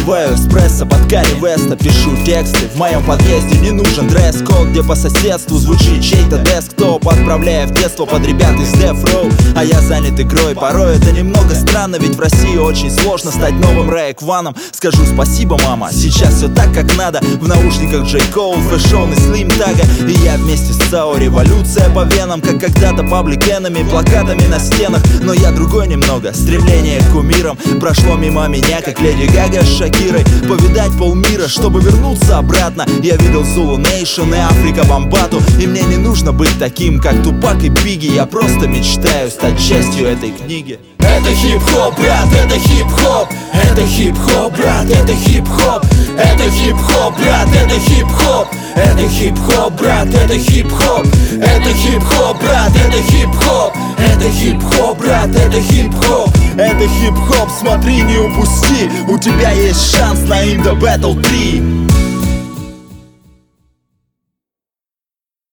Попиваю эспрессо под Карри Веста, пишу тексты. В моем подъезде не нужен дресс-код, где по соседству звучит чей-то десктоп, отправляя в детство под ребят из Death Row. А я занят игрой, порой это немного странно, ведь в России очень сложно стать новым Райкваном. Скажу спасибо, мама, сейчас все так, как надо. В наушниках Джей Коул, Фэшон и Слим Тага. И я вместе с ЦАО, революция по венам, как когда-то Public Enemy, плакатами на стенах. Но я другой немного, стремление к кумирам прошло мимо меня, как Леди Гага с Шакирой. Повидать полмира, чтобы вернуться обратно. Я видел Zulu Nation и Африка Бомбату. И мне не нужно быть таким, как Тупак и Бигги. Я просто мечтаю стать частью этой книги. Это хип-хоп, брат, это хип-хоп. Это хип-хоп, брат, это хип-хоп. Это хип-хоп, брат, это хип-хоп. Это хип-хоп, брат, это хип-хоп. Это хип-хоп, брат, это хип-хоп. Это хип-хоп, брат, это хип-хоп. Это хип-хоп, смотри, не упусти. У тебя есть шанс на In The Battle 3.